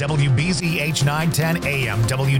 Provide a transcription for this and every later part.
WBZH 910 AM,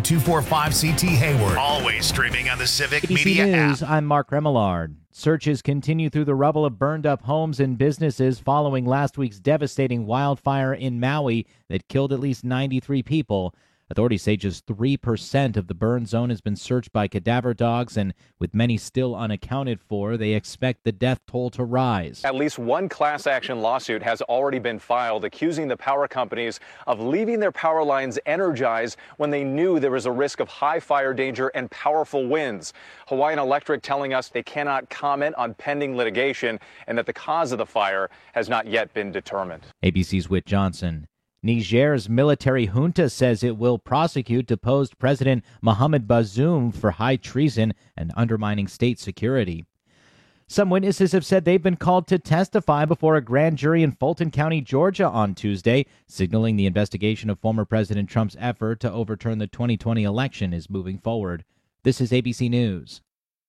W245CT Hayward. Always streaming on the Civic ABC Media News, app. I'm Mark Remillard. Searches continue through the rubble of burned-up homes and businesses following last week's devastating wildfire in Maui that killed at least 93 people. Authorities say just 3% of the burn zone has been searched by cadaver dogs, and with many still unaccounted for, they expect the death toll to rise. At least one class action lawsuit has already been filed accusing the power companies of leaving their power lines energized when they knew there was a risk of high fire danger and powerful winds. Hawaiian Electric telling us they cannot comment on pending litigation and that the cause of the fire has not yet been determined. ABC's Whit Johnson. Niger's military junta says it will prosecute deposed President Mohamed Bazoum for high treason and undermining state security. Some witnesses have said they've been called to testify before a grand jury in Fulton County, Georgia on Tuesday, signaling the investigation of former President Trump's effort to overturn the 2020 election is moving forward. This is ABC News.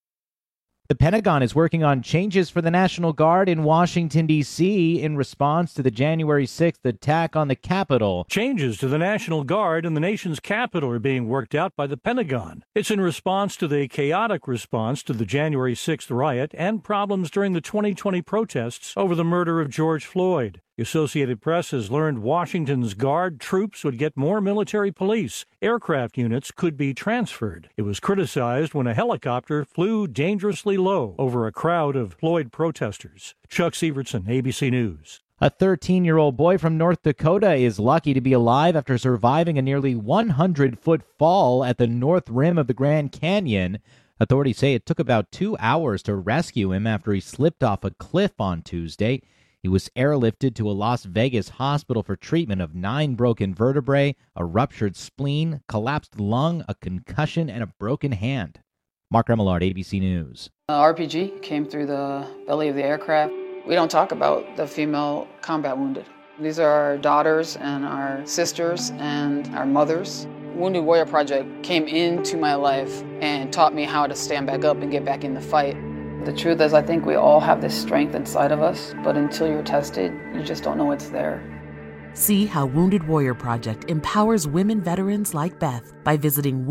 The Pentagon is working on changes for the National Guard in Washington, D.C. in response to the January 6th attack on the Capitol. Changes to the National Guard in the nation's capital are being worked out by the Pentagon. It's in response to the chaotic response to the January 6th riot and problems during the 2020 protests over the murder of George Floyd. The Associated Press has learned Washington's Guard troops would get more military police. Aircraft units could be transferred. It was criticized when a helicopter flew dangerously low over a crowd of Floyd protesters. Chuck Severson, ABC News. A 13-year-old boy from North Dakota is lucky to be alive after surviving a nearly 100-foot fall at the north rim of the Grand Canyon. Authorities say it took about 2 hours to rescue him after he slipped off a cliff on Tuesday. He was airlifted to a Las Vegas hospital for treatment of 9 broken vertebrae, a ruptured spleen, collapsed lung, a concussion, and a broken hand. Mark Remillard, ABC News. RPG came through the belly of the aircraft. We don't talk about the female combat wounded. These are our daughters and our sisters and our mothers. Wounded Warrior Project came into my life and taught me how to stand back up and get back in the fight. The truth is, I think we all have this strength inside of us, but until you're tested, you just don't know it's there. See how Wounded Warrior Project empowers women veterans like Beth by visiting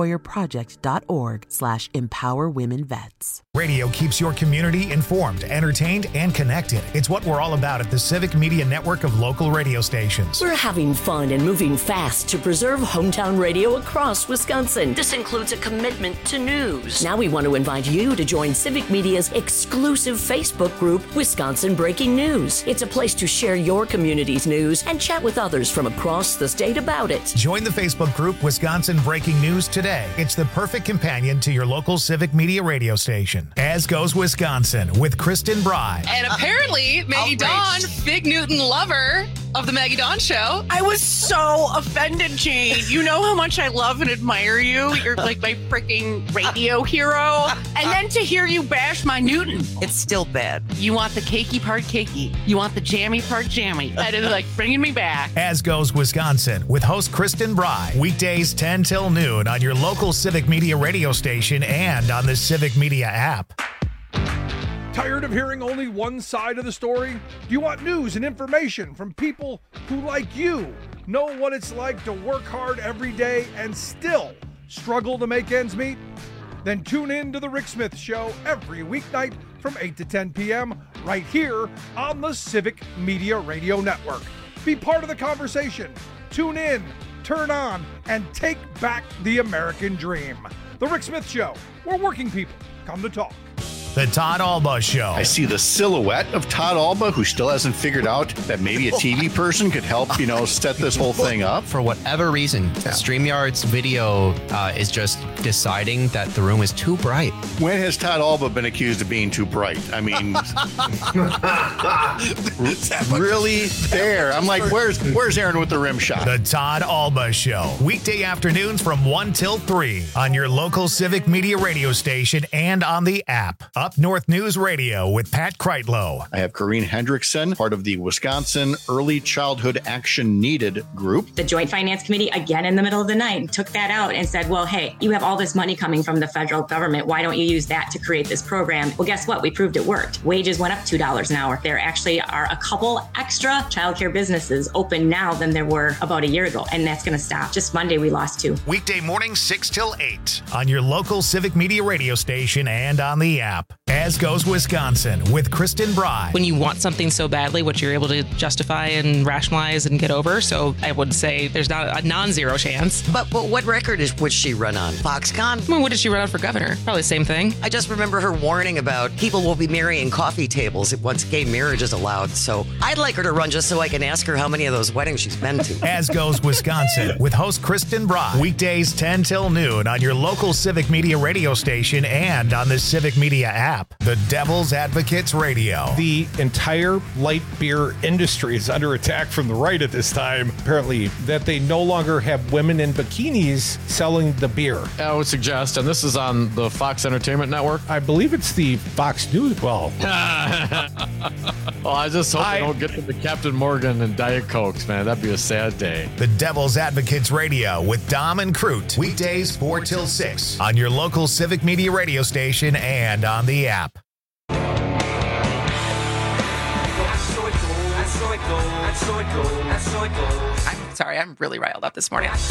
woundedwarriorproject.org/empowerwomenvets. Radio keeps your community informed, entertained, and connected. It's what we're all about at the Civic Media Network of local radio stations. We're having fun and moving fast to preserve hometown radio across Wisconsin. This includes a commitment to news. Now we want to invite you to join Civic Media's exclusive Facebook group, Wisconsin Breaking News. It's a place to share your community's news and chat with others from across the state about it. Join the Facebook group Wisconsin Breaking News today. It's the perfect companion to your local Civic Media radio station. As Goes Wisconsin with Kristen Bry. And apparently, Maggie Dawn, Big Newton lover of the Maggie Dawn Show. I was so offended, Jane. You know how much I love and admire you. You're like my freaking radio hero. And then to hear you bash my Newton. It's still bad. You want the cakey part cakey. You want the jammy part jammy. That is like bringing me back. As Goes Wisconsin with host Kristen Bry. Weekdays 10 till noon on your local Civic Media radio station and on the Civic Media app. Tired of hearing only one side of the story? Do you want news and information from people who, like you, know what it's like to work hard every day and still struggle to make ends meet? Then tune in to The Rick Smith Show every weeknight from 8 to 10 p.m. right here on the Civic Media Radio Network. Be part of the conversation. Tune in, turn on, and take back the American dream. The Rick Smith Show, where working people come to talk. The Todd Alba Show. I see the silhouette of Todd Alba, who still hasn't figured out that maybe a TV person could help, set this whole thing up. For whatever reason, StreamYard's video is just deciding that the room is too bright. When has Todd Alba been accused of being too bright? I mean, really there. I'm like, where's Aaron with the rim shot? The Todd Alba Show. Weekday afternoons from 1 till 3 on your local Civic Media radio station and on the app. Up North News Radio with Pat Kreitlow. I have Corrine Hendrickson, part of the Wisconsin Early Childhood Action Needed group. The Joint Finance Committee, again in the middle of the night, took that out and said, well, hey, you have all this money coming from the federal government. Why don't you use that to create this program? Well, guess what? We proved it worked. Wages went up $2 an hour. There actually are a couple extra childcare businesses open now than there were about a year ago, and that's going to stop. Just Monday, we lost 2. Weekday mornings 6 till 8 on your local Civic Media radio station and on the app. As Goes Wisconsin with Kristen Bry. When you want something so badly, what you're able to justify and rationalize and get over. So I would say there's not a non-zero chance. But what record would she run on? Foxconn? I mean, what did she run on for governor? Probably the same thing. I just remember her warning about people will be marrying coffee tables once gay marriage is allowed. So I'd like her to run just so I can ask her how many of those weddings she's been to. As Goes Wisconsin with host Kristen Bry. Weekdays 10 till noon on your local Civic Media radio station and on the Civic Media app. The Devil's Advocates Radio. The entire light beer industry is under attack from the right at this time. Apparently, that they no longer have women in bikinis selling the beer. I would suggest, and this is on the Fox Entertainment Network. I believe it's the Fox News. Well, I just hope they don't get to the Captain Morgan and Diet Cokes, man. That'd be a sad day. The Devil's Advocates Radio with Dom and Crute. Weekdays 4 till 6 on your local Civic Media radio station and on the app. I'm sorry, I'm really riled up this morning.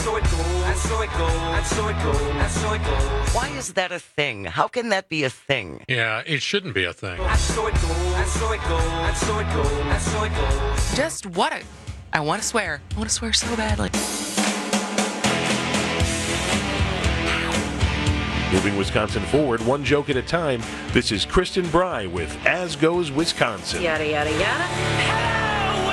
Why is that a thing? How can that be a thing? Yeah, it shouldn't be a thing. Just what I want to swear. I want to swear so badly. Moving Wisconsin forward, one joke at a time. This is Kristen Bry with As Goes Wisconsin. Yada, yada, yada. Hello,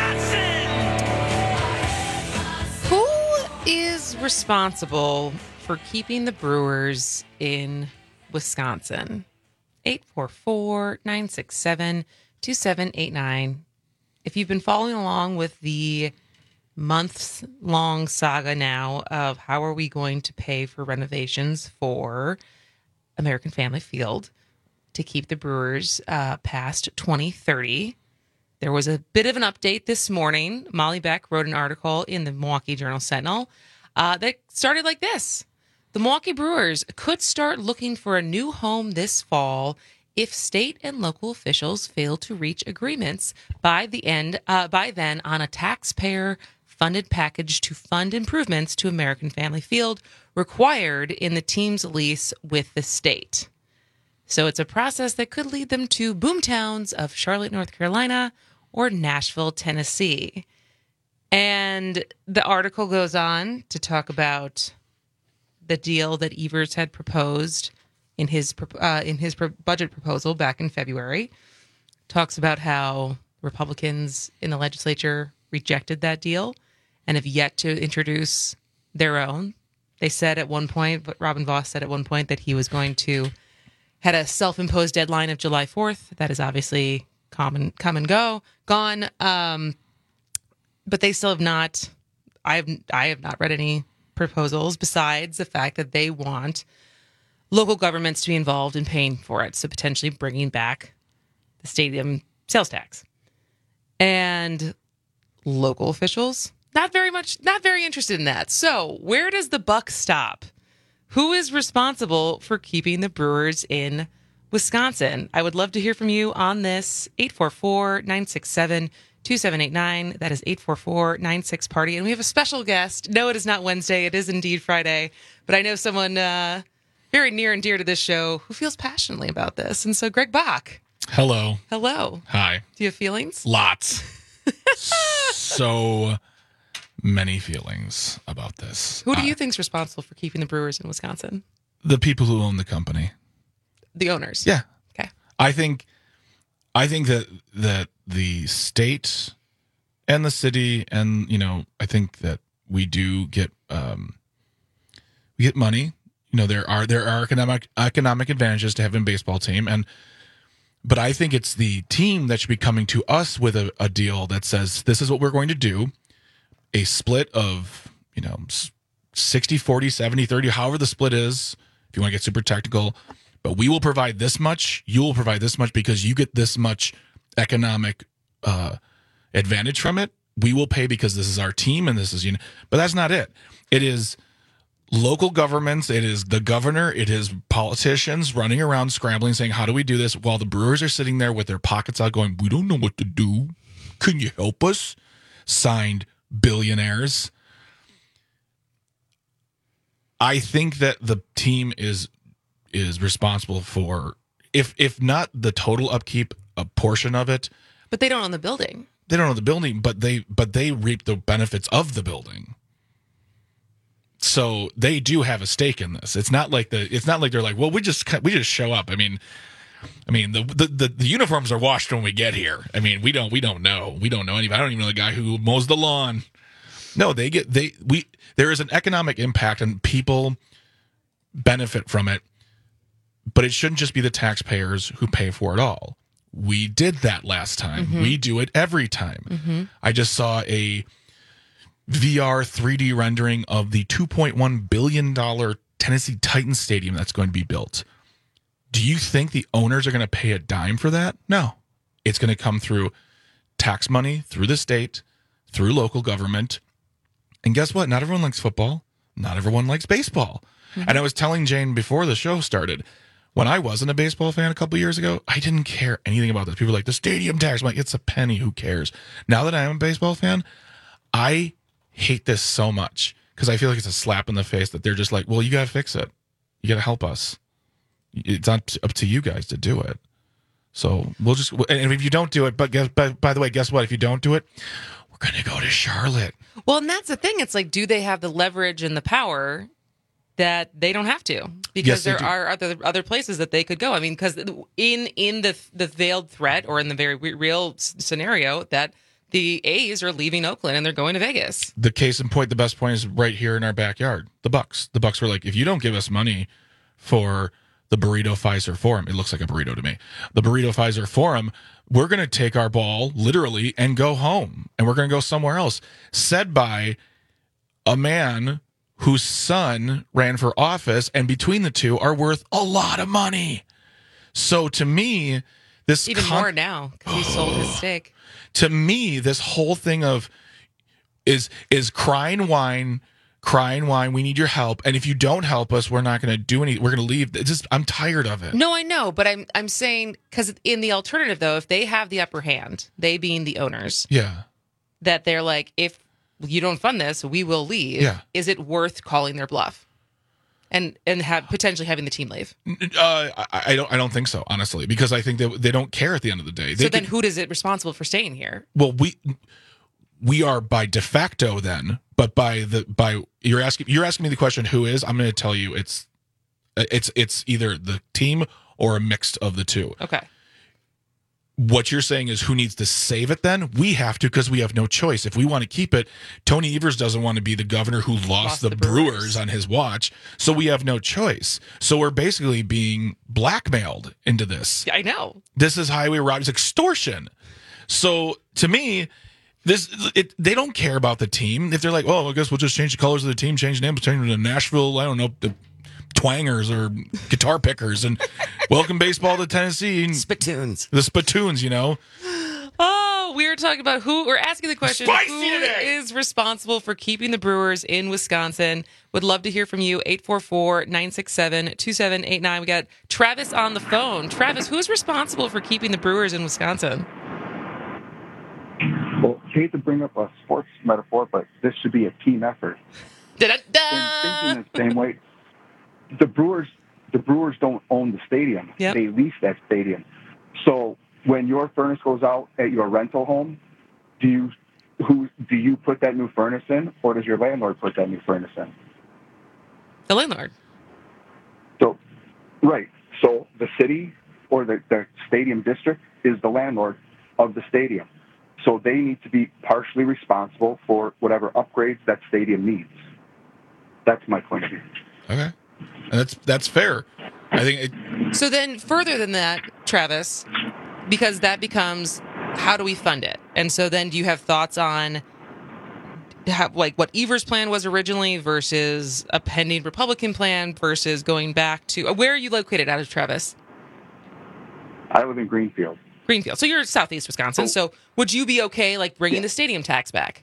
Wisconsin! Who is responsible for keeping the Brewers in Wisconsin? 844-967-2789. If you've been following along with the months-long saga now of how are we going to pay for renovations for American Family Field to keep the Brewers past 2030. There was a bit of an update this morning. Molly Beck wrote an article in the Milwaukee Journal-Sentinel that started like this. The Milwaukee Brewers could start looking for a new home this fall if state and local officials fail to reach agreements by then on a taxpayer-funded package to fund improvements to American Family Field required in the team's lease with the state. So it's a process that could lead them to boomtowns of Charlotte, North Carolina, or Nashville, Tennessee. And the article goes on to talk about the deal that Evers had proposed in his budget proposal back in February. Talks about how Republicans in the legislature rejected that deal and have yet to introduce their own. They said at one point, but Robin Voss said at one point that he was going to had a self-imposed deadline of July 4th. That is obviously gone. But they still have not. I have not read any proposals besides the fact that they want local governments to be involved in paying for it. So potentially bringing back the stadium sales tax. And local officials, not very interested in that. So where does the buck stop? Who is responsible for keeping the Brewers in Wisconsin? I would love to hear from you on this. 844-967-2789. That is 844-96-PARTY. And we have a special guest. No, it is not Wednesday. It is indeed Friday. But I know someone very near and dear to this show who feels passionately about this. And so Greg Bach. Hello. Hello. Hi. Do you have feelings? Lots. So many feelings about this. Who do you think is responsible for keeping the Brewers in Wisconsin? The people who own the company. The owners? Yeah. Okay. I think that the state and the city and, I think that we do get money. There are economic advantages to having a baseball team, but I think it's the team that should be coming to us with a deal that says this is what we're going to do, a split of 60-40, 70-30, however the split is, if you want to get super technical, but we will provide this much. You will provide this much because you get this much economic advantage from it. We will pay because this is our team and this is but that's not it. It is local governments, it is the governor, it is politicians running around scrambling saying, how do we do this? While the Brewers are sitting there with their pockets out going, we don't know what to do. Can you help us? Signed billionaires. I think that the team is responsible for, if not the total upkeep, a portion of it. But they don't own the building. They don't own the building, but they reap the benefits of the building. So they do have a stake in this. It's not like they're like, well, we just show up. I mean, the uniforms are washed when we get here. I mean, we don't know. We don't know anybody. I don't even know the guy who mows the lawn. No, there is an economic impact and people benefit from it, but it shouldn't just be the taxpayers who pay for it all. We did that last time. Mm-hmm. We do it every time. Mm-hmm. I just saw a VR 3D rendering of the $2.1 billion Tennessee Titans stadium that's going to be built. Do you think the owners are going to pay a dime for that? No. It's going to come through tax money, through the state, through local government. And guess what? Not everyone likes football. Not everyone likes baseball. Mm-hmm. And I was telling Jane before the show started, when I wasn't a baseball fan a couple years ago, I didn't care anything about this. People were like, the stadium tax. I'm like, it's a penny. Who cares? Now that I am a baseball fan, I hate this so much because I feel like it's a slap in the face that they're just like, well, you got to fix it. You got to help us. It's not up to you guys to do it. So we'll just, and if you don't do it, but by the way, guess what? If you don't do it, we're going to go to Charlotte. Well, and that's the thing. It's like, do they have the leverage and the power that they don't have to? Because there are other places that they could go. I mean, because in the veiled threat or in the very real scenario that the A's are leaving Oakland and they're going to Vegas. The case in point, the best point is right here in our backyard. The Bucks. The Bucks were like, if you don't give us money for the Burrito Pfizer Forum, it looks like a burrito to me. The Burrito Pfizer Forum, we're going to take our ball literally and go home, and we're going to go somewhere else. Said by a man whose son ran for office, and between the two are worth a lot of money. So to me, this even more now because he sold his stake. To me, this whole thing of is crying wine. We need your help, and if you don't help us, we're not going to do anything. We're going to leave. I'm tired of it. No, I know, but I'm saying because in the alternative, though, if they have the upper hand, they being the owners, yeah, that they're like, if you don't fund this, we will leave. Yeah. Is it worth calling their bluff, and potentially having the team leave? I don't think so, honestly, because I think they don't care at the end of the day. So then, who is it responsible for staying here? Well, we are by de facto then, but by you're asking me the question, who is? I'm going to tell you it's either the team or a mix of the two. Okay. What you're saying is who needs to save it then? We have to, because we have no choice. If we want to keep it, Tony Evers doesn't want to be the governor who lost the Brewers on his watch, so we have no choice. So we're basically being blackmailed into this. I know. This is highway robbery. It's extortion. So to me, they don't care about the team. If they're like, oh, I guess we'll just change the colors of the team, change the name, change it to Nashville, I don't know, the Twangers or guitar pickers, and welcome baseball to Tennessee. Spittoons. The Spittoons, you know. Oh, we're talking about we're asking the question, who is responsible for keeping the Brewers in Wisconsin? Would love to hear from you. 844-967-2789. We got Travis on the phone. Travis, who's responsible for keeping the Brewers in Wisconsin? Well, I hate to bring up a sports metaphor, but this should be a team effort. Da-da-da! Thinking the same way, the Brewers don't own the stadium. Yep. They lease that stadium. So when your furnace goes out at your rental home, do you put that new furnace in, or does your landlord put that new furnace in? The landlord. So, right. So the city or the stadium district is the landlord of the stadium. So they need to be partially responsible for whatever upgrades that stadium needs. That's my point of view. Okay. And that's fair. I think So then further than that, Travis, because that becomes, how do we fund it? And so then do you have thoughts on like what Evers' plan was originally versus a pending Republican plan versus going back to where are you located out of, Travis? I live in Greenfield. So you're southeast Wisconsin. So would you be okay like bringing the stadium tax back?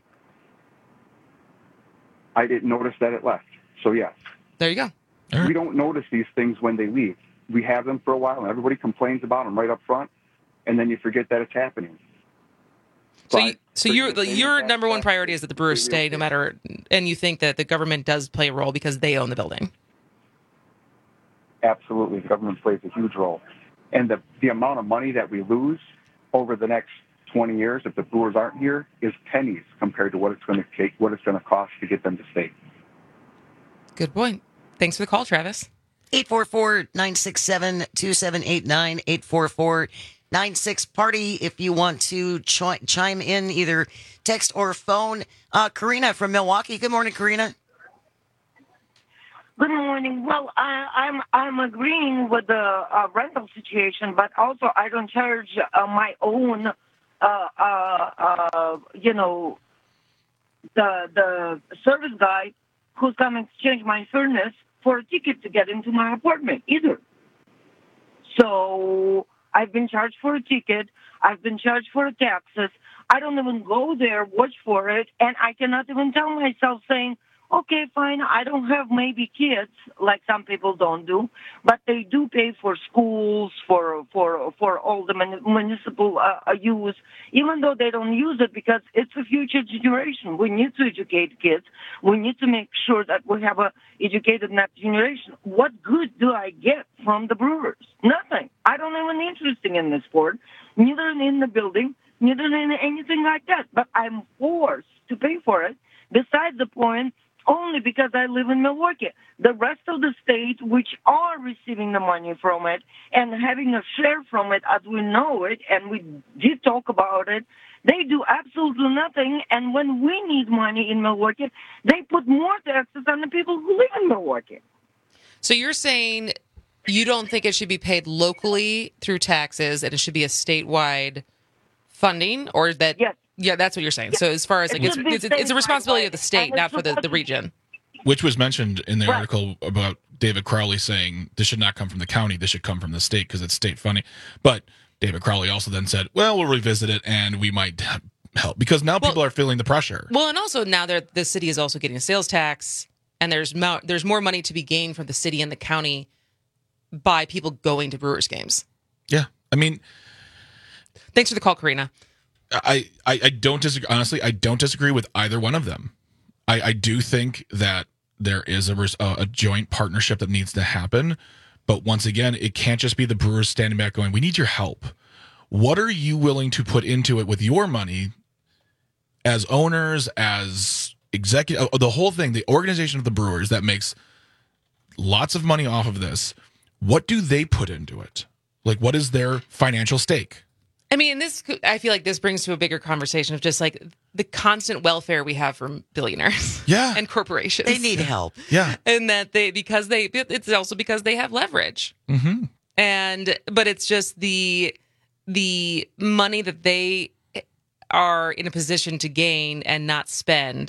I didn't notice that it left. So yes. There you go. We don't notice these things when they leave. We have them for a while, and everybody complains about them right up front, and then you forget that it's happening. So your number one priority is that the Brewers stay no matter, and you think that the government does play a role because they own the building. Absolutely, the government plays a huge role, and the amount of money that we lose over the next 20 years if the Brewers aren't here is pennies compared to what it's going to take, what it's going to cost to get them to stay. Good point. Thanks for the call, Travis. 844-967-2789, 844-96-PARTY if you want to chime in, either text or phone. Karina from Milwaukee. Good morning, Karina. Good morning. Well, I'm agreeing with the rental situation, but also I don't charge my own, the service guy who's coming to change my furnace for a ticket to get into my apartment either. So I've been charged for a ticket. I've been charged for taxes. I don't even go there, watch for it, and I cannot even tell myself saying, okay, fine, I don't have maybe kids like some people don't do, but they do pay for schools, for all the municipal use, even though they don't use it because it's a future generation. We need to educate kids. We need to make sure that we have a educated next generation. What good do I get from the Brewers? Nothing. I don't even interested in the sport, neither in the building, neither in anything like that, but I'm forced to pay for it. Besides the point, only because I live in Milwaukee. The rest of the state, which are receiving the money from it and having a share from it as we know it, and we did talk about it, they do absolutely nothing. And when we need money in Milwaukee, they put more taxes on the people who live in Milwaukee. So you're saying you don't think it should be paid locally through taxes and it should be a statewide funding, or that... Yes. Yeah, that's what you're saying. So as far as like it's a responsibility of the state, not for the region. Which was mentioned in the article about David Crowley saying this should not come from the county, this should come from the state because it's state funding. But David Crowley also then said, well, we'll revisit it and we might help because now people are feeling the pressure. Well, and also now the city is also getting a sales tax, and there's more money to be gained from the city and the county by people going to Brewers games. Yeah, I mean, thanks for the call, Karina. I don't disagree. Honestly, I don't disagree with either one of them. I do think that there is a joint partnership that needs to happen. But once again, it can't just be the Brewers standing back going, we need your help. What are you willing to put into it with your money as owners, as executive, the whole thing, the organization of the Brewers that makes lots of money off of this? What do they put into it? Like, what is their financial stake? I mean, I feel like this brings to a bigger conversation of just like the constant welfare we have from billionaires and corporations. They need help. Yeah. And that it's also because they have leverage. Mm-hmm. But it's just the money that they are in a position to gain and not spend,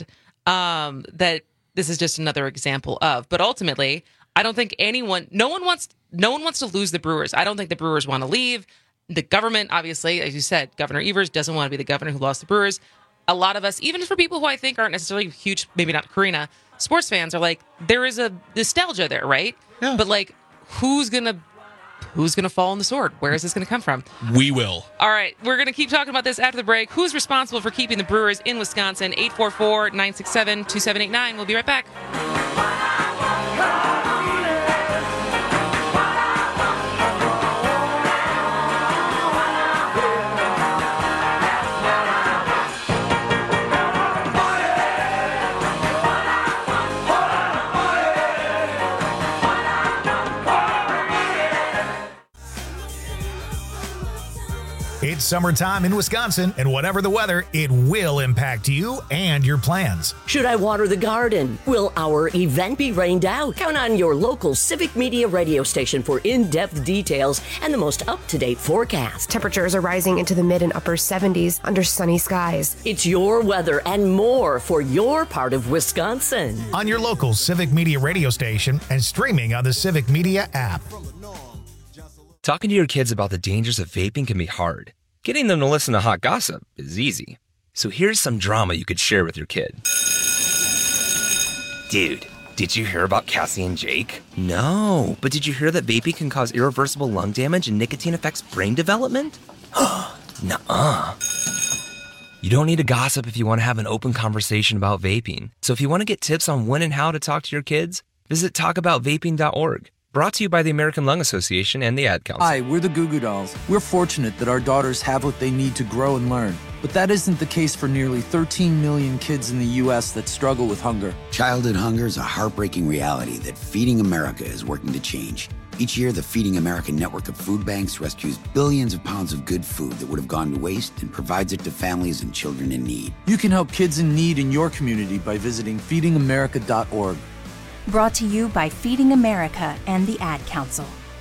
that this is just another example of. But ultimately, I don't think no one wants to lose the Brewers. I don't think the Brewers want to leave. The government, obviously, as you said, Governor Evers doesn't want to be the governor who lost the Brewers. A lot of us, even for people who I think aren't necessarily huge, maybe not Karina, sports fans are like, there is a nostalgia there, right? Yeah. But like, who's gonna fall on the sword? Where is this gonna come from? We will. All right, we're gonna keep talking about this after the break. Who's responsible for keeping the Brewers in Wisconsin? 844-967-2789. We'll be right back. It's summertime in Wisconsin, and whatever the weather, it will impact you and your plans. Should I water the garden? Will our event be rained out? Count on your local Civic Media radio station for in-depth details and the most up-to-date forecast. Temperatures are rising into the mid and upper 70s under sunny skies. It's your weather and more for your part of Wisconsin. On your local Civic Media radio station and streaming on the Civic Media app. Talking to your kids about the dangers of vaping can be hard. Getting them to listen to hot gossip is easy. So here's some drama you could share with your kid. Dude, did you hear about Cassie and Jake? No, but did you hear that vaping can cause irreversible lung damage and nicotine affects brain development? Nuh-uh. You don't need to gossip if you want to have an open conversation about vaping. So if you want to get tips on when and how to talk to your kids, visit talkaboutvaping.org. Brought to you by the American Lung Association and the Ad Council. Hi, we're the Goo Goo Dolls. We're fortunate that our daughters have what they need to grow and learn. But that isn't the case for nearly 13 million kids in the U.S. that struggle with hunger. Childhood hunger is a heartbreaking reality that Feeding America is working to change. Each year, the Feeding America network of food banks rescues billions of pounds of good food that would have gone to waste and provides it to families and children in need. You can help kids in need in your community by visiting feedingamerica.org. Brought to you by Feeding America and the Ad Council.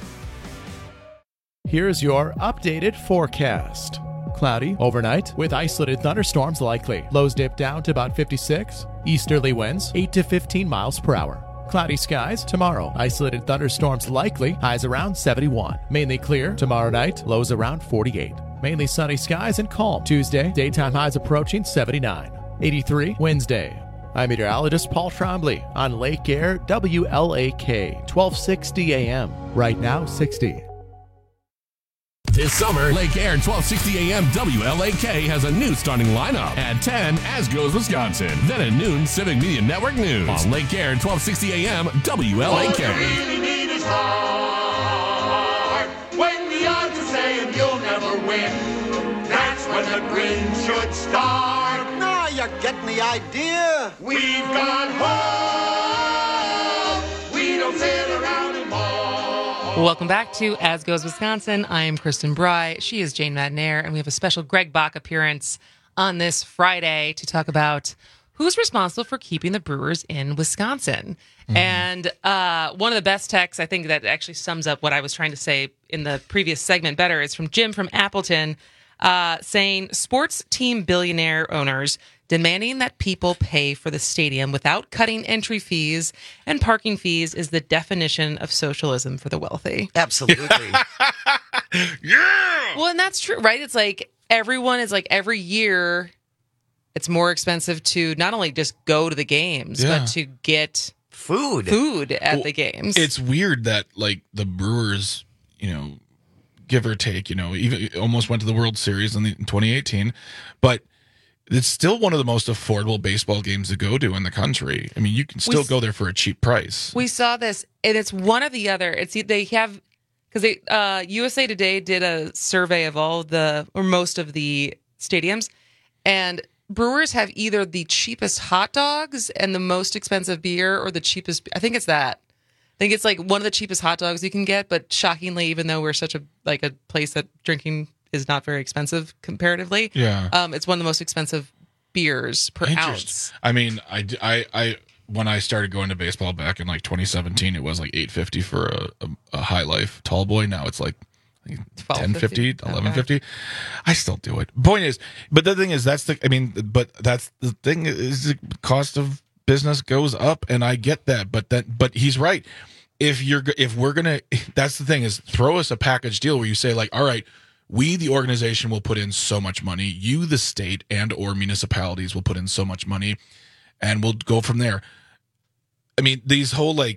Here's your updated forecast. Cloudy overnight with isolated thunderstorms likely. Lows dip down to about 56. Easterly winds 8 to 15 miles per hour. Cloudy skies tomorrow. Isolated thunderstorms likely. Highs around 71. Mainly clear tomorrow night. Lows around 48. Mainly sunny skies and calm. Tuesday, daytime highs approaching 79. 83 Wednesday. I'm meteorologist Paul Trombley on Lake Air WLAK 1260 AM. Right now 60. This summer, Lake Air 1260 AM WLAK has a new starting lineup. At 10, As Goes Wisconsin. Then at noon, Civic Media Network News. On Lake Air 1260 AM WLAK. All you really need is heart. When the odds are saying you'll never win, that's when the grin should start. Now you're getting the idea. We've got hope. We don't sit around and mourn. Welcome back to As Goes Wisconsin. I am Kristen Bry. She is Jane Madnair, and we have a special Greg Bach appearance on this Friday to talk about who's responsible for keeping the Brewers in Wisconsin. Mm-hmm. And one of the best texts, I think, that actually sums up what I was trying to say in the previous segment better is from Jim from Appleton, saying sports team billionaire owners demanding that people pay for the stadium without cutting entry fees and parking fees is the definition of socialism for the wealthy. Absolutely. Yeah. Well, and that's true, right? It's like everyone is like every year it's more expensive to not only just go to the games, but to get food at the games. It's weird that like the Brewers, give or take, even almost went to the World Series in 2018, but it's still one of the most affordable baseball games to go to in the country. I mean, you can still go there for a cheap price. We saw this, and it's one of the other. They have, because USA Today did a survey of most of the stadiums, and Brewers have either the cheapest hot dogs and the most expensive beer, or the cheapest. I think it's that. I think it's like one of the cheapest hot dogs you can get, but shockingly, even though we're such a place that drinking is not very expensive comparatively, it's one of the most expensive beers per ounce. I mean, I when I started going to baseball back in like 2017, it was like $8.50 for a High Life tall boy. Now it's like $10.50, $11.50. I still do it. Point is, but the thing is, that's the thing is the cost of business goes up, and I get that, but he's right. If we're gonna, that's the thing is, throw us a package deal where you say like, all right, we, the organization, will put in so much money. You, the state and or municipalities, will put in so much money, and we'll go from there. I mean, these whole by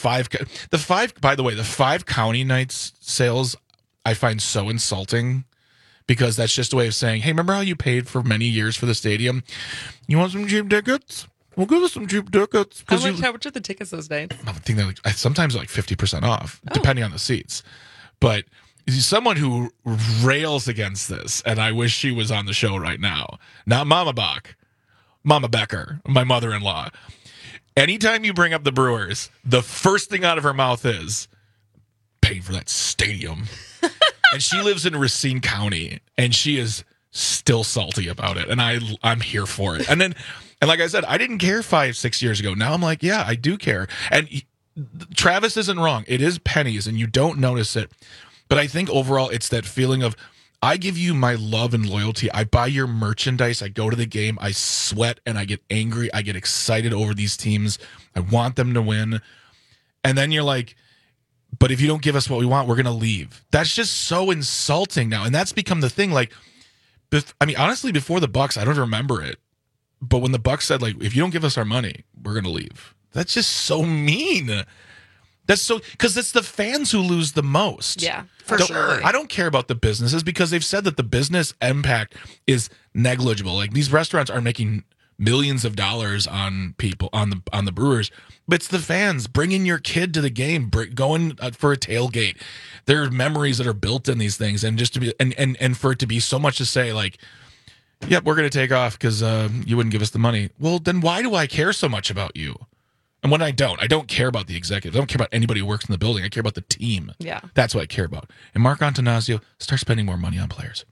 the way, the 5 county nights sales I find so insulting, because that's just a way of saying, hey, remember how you paid for many years for the stadium? You want some cheap tickets? We'll give us some cheap tickets. How much are the tickets those nights? I think they're sometimes 50% off, depending on the seats. But someone who rails against this, and I wish she was on the show right now, not Mama Bach, Mama Becker, my mother-in-law. Anytime you bring up the Brewers, the first thing out of her mouth is, pay for that stadium. And she lives in Racine County, and she is still salty about it. And I'm here for it. And like I said, I didn't care 5-6 years ago. Now I'm like, yeah, I do care. And Travis isn't wrong. It is pennies, and you don't notice it. But I think overall, it's that feeling of, I give you my love and loyalty. I buy your merchandise. I go to the game. I sweat and I get angry. I get excited over these teams. I want them to win. And then you're like, but if you don't give us what we want, we're going to leave. That's just so insulting now. And that's become the thing. Like, I mean, honestly, before the Bucks, I don't remember it. But when the Bucks said, like, if you don't give us our money, we're going to leave. That's just so mean. That's so, because it's the fans who lose the most. Yeah, for sure. I don't care about the businesses because they've said that the business impact is negligible. Like, these restaurants are making millions of dollars on people, on the Brewers, but it's the fans bringing your kid to the game, going for a tailgate. There are memories that are built in these things, and just to be and for it to be so much to say like, yep, we're going to take off because you wouldn't give us the money. Well, then why do I care so much about you? And when I don't care about the executive. I don't care about anybody who works in the building. I care about the team. Yeah. That's what I care about. And Mark Antanasio, start spending more money on players.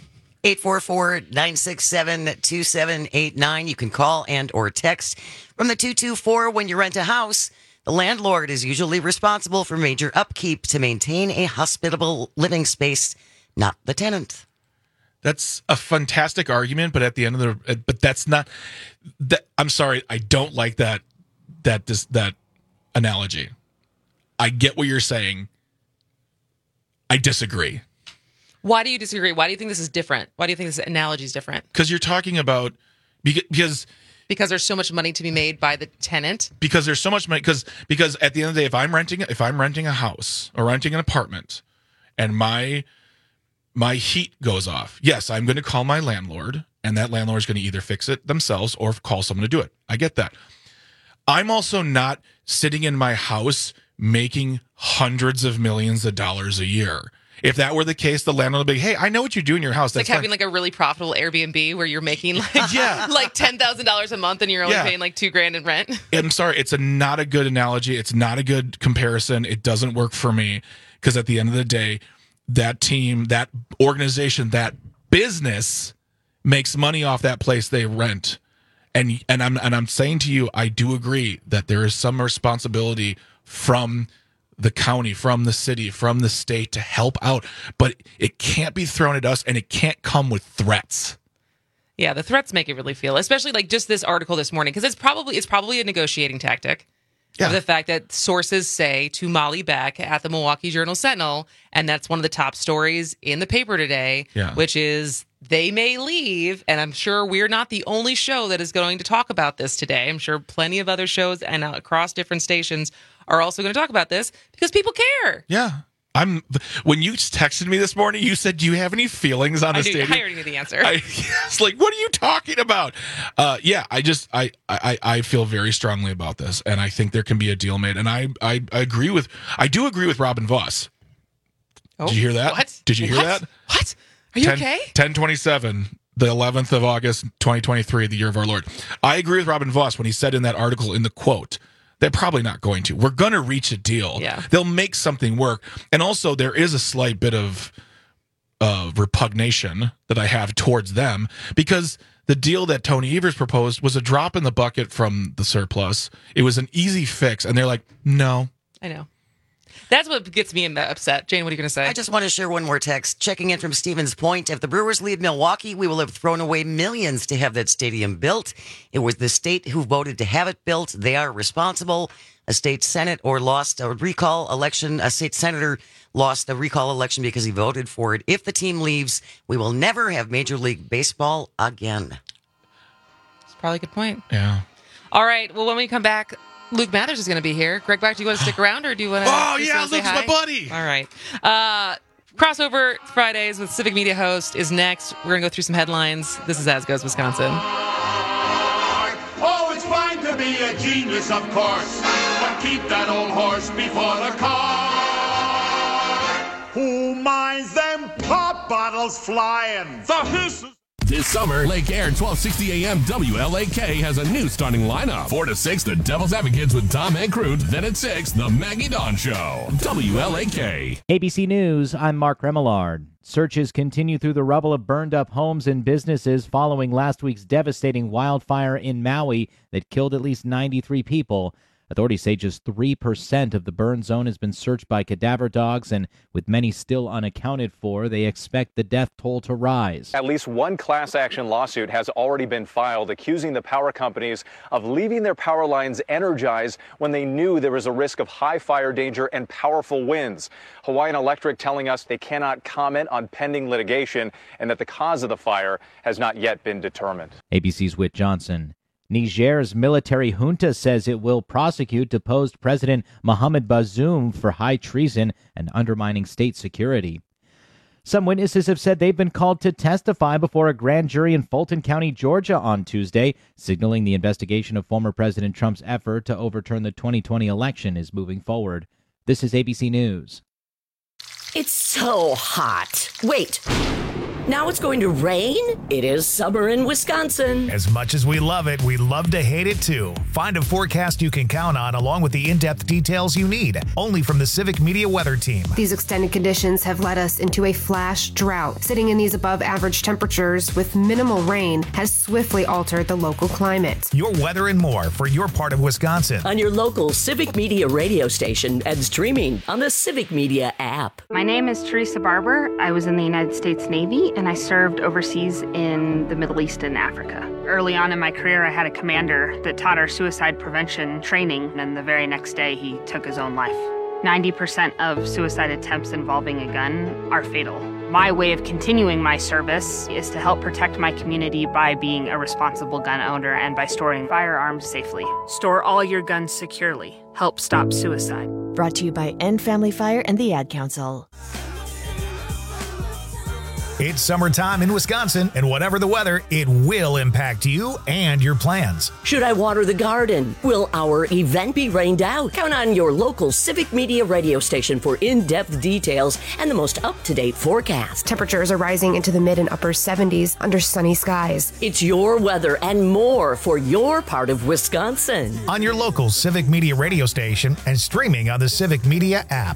844-967-2789. You can call and or text from the 224. When you rent a house, the landlord is usually responsible for major upkeep to maintain a hospitable living space, not the tenant. That's a fantastic argument, but at the end of but that's not that. I'm sorry, I don't like that analogy. I get what you're saying. I disagree. Why do you disagree? Why do you think this is different? Why do you think this analogy is different? Because you're talking about because there's so much money to be made by the tenant. Because there's so much money. Because at the end of the day, if I'm renting a house or renting an apartment, and my heat goes off, yes, I'm going to call my landlord, and that landlord is going to either fix it themselves or call someone to do it. I get that. I'm also not sitting in my house making hundreds of millions of dollars a year. If that were the case, the landlord would be, hey, I know what you do in your house. It's like having like a really profitable Airbnb where you're making like $10,000 a month and you're only paying like $2,000 in rent. I'm sorry. It's not a good analogy. It's not a good comparison. It doesn't work for me because at the end of the day, that team, that organization, that business makes money off that place they rent. And I'm saying to you, I do agree that there is some responsibility from the county, from the city, from the state to help out, but it can't be thrown at us, and it can't come with threats. Yeah, the threats make it really feel, especially like just this article this morning, because it's probably a negotiating tactic. Yeah. Of the fact that sources say to Molly Beck at the Milwaukee Journal-Sentinel, and that's one of the top stories in the paper today, which is they may leave, and I'm sure we're not the only show that is going to talk about this today. I'm sure plenty of other shows and across different stations are also going to talk about this because people care. Yeah. When you texted me this morning, you said, do you have any feelings on the stadium? I already knew the answer. It's like, what are you talking about? I feel very strongly about this, and I think there can be a deal made. And I do agree with Robin Voss. Oh, did you hear that? What? Did you hear that? What? Are you okay? 10/27, the 11th of August, 2023, the year of our Lord. I agree with Robin Voss when he said in that article, in the quote, they're probably not going to. We're going to reach a deal. Yeah. They'll make something work. And also, there is a slight bit of repugnation that I have towards them because the deal that Tony Evers proposed was a drop in the bucket from the surplus. It was an easy fix. And they're like, no. I know. That's what gets me upset. Jane, what are you going to say? I just want to share one more text. Checking in from Stevens Point. If the Brewers leave Milwaukee, we will have thrown away millions to have that stadium built. It was the state who voted to have it built. They are responsible. A state senate lost a recall election. A state senator lost a recall election because he voted for it. If the team leaves, we will never have Major League Baseball again. That's probably a good point. Yeah. All right. Well, when we come back, Luke Mathers is going to be here. Greg Black, do you want to stick around or do you want to? Oh, yeah, Luke's my buddy. All right. Crossover Fridays with Civic Media Host is next. We're going to go through some headlines. This is As Goes Wisconsin. Oh, it's fine to be a genius, of course, but keep that old horse before the car. Who minds them pop bottles flying? The hisses. This summer, Lake Air 1260 AM WLAK has a new starting lineup. 4 to 6, the Devil's Advocates with Tom and Crute. Then at 6, the Maggie Dawn Show. WLAK. ABC News, I'm Mark Remillard. Searches continue through the rubble of burned-up homes and businesses following last week's devastating wildfire in Maui that killed at least 93 people. Authorities say just 3% of the burn zone has been searched by cadaver dogs, and with many still unaccounted for, they expect the death toll to rise. At least one class action lawsuit has already been filed accusing the power companies of leaving their power lines energized when they knew there was a risk of high fire danger and powerful winds. Hawaiian Electric telling us they cannot comment on pending litigation and that the cause of the fire has not yet been determined. ABC's Whit Johnson. Niger's military junta says it will prosecute deposed President Mohamed Bazoum for high treason and undermining state security. Some witnesses have said they've been called to testify before a grand jury in Fulton County, Georgia on Tuesday, signaling the investigation of former President Trump's effort to overturn the 2020 election is moving forward. This is ABC News. It's so hot. Wait. Now it's going to rain? It is summer in Wisconsin. As much as we love it, we love to hate it too. Find a forecast you can count on along with the in-depth details you need. Only from the Civic Media Weather Team. These extended conditions have led us into a flash drought. Sitting in these above average temperatures with minimal rain has swiftly altered the local climate. Your weather and more for your part of Wisconsin. On your local Civic Media radio station and streaming on the Civic Media app. My name is Teresa Barber. I was in the United States Navy and I served overseas in the Middle East and Africa. Early on in my career, I had a commander that taught our suicide prevention training, and the very next day he took his own life. 90% of suicide attempts involving a gun are fatal. My way of continuing my service is to help protect my community by being a responsible gun owner and by storing firearms safely. Store all your guns securely. Help stop suicide. Brought to you by End Family Fire and the Ad Council. It's summertime in Wisconsin, and whatever the weather, it will impact you and your plans. Should I water the garden? Will our event be rained out? Count on your local Civic Media radio station for in-depth details and the most up-to-date forecast. Temperatures are rising into the mid and upper 70s under sunny skies. It's your weather and more for your part of Wisconsin. On your local Civic Media radio station and streaming on the Civic Media app.